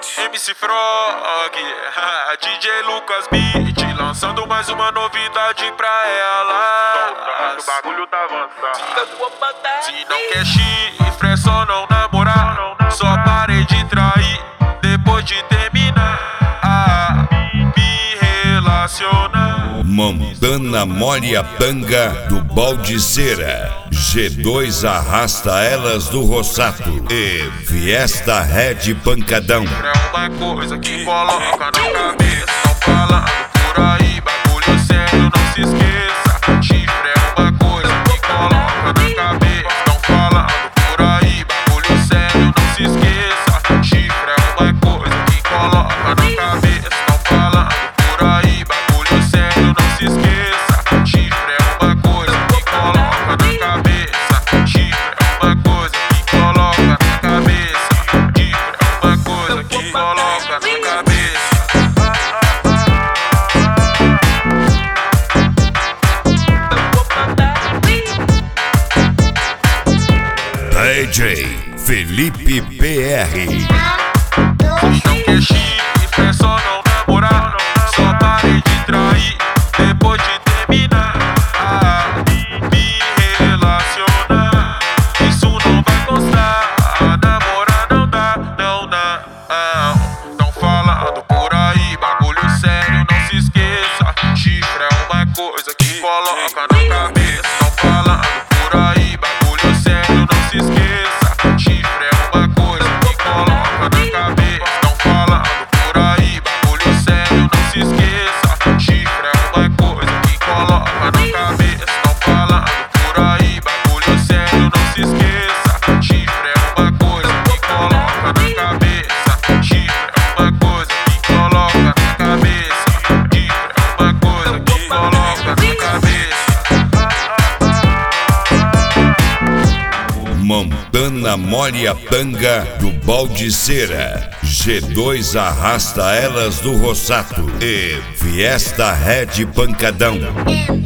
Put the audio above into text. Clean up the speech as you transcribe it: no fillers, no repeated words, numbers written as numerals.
MC Frog, DJ Lucas Beat, lançando mais uma novidade pra ela. O bagulho tá avançado. Se não quer chifre, é só não namorar. Só parei de trair depois de terminar. Me relacionar. Montana molha a tanga do Baldiceira. G2 arrasta elas do Rossato. E Fiesta Red Pancadão. É uma coisa que coloca na cabeça. Não falando por aí, bagulho sério, não se esqueça. Chifre é uma coisa que coloca na cabeça. Não falando por aí, bagulho sério, não se esqueça. Chifre é uma coisa que coloca na cabeça. Não falando por aí, bagulho sério, não se esqueça. Chifre é uma coisa que coloca na cabeça. Chifre é uma coisa que coloca na cabeça. Chifre é uma coisa que coloca na cabeça. DJ Felipe PR. Não quer chifre, é só não namorar. Só parei de trair depois de terminar. Me relacionar, isso não vai constar. Namorar não dá, não dá. Não falando por aí, bagulho sério, não se esqueça. Chifre é uma coisa que coloca na cabeça. Não falando por aí, bagulho sério, não se esqueça. Chifre é uma coisa que coloca na cabeça. Não falando por aí, bagulho sério, não se esqueça. Chifre é uma coisa que coloca na cabeça. Não falando por aí, bagulho sério, não se esqueça. Chifre é uma coisa que coloca na cabeça. Chifre é uma coisa que coloca na cabeça. Chifre é uma coisa que coloca na cabeça. Montana molha a tanga do Baldiceira. G2 arrasta elas do Rossato. E Fiesta Red Pancadão.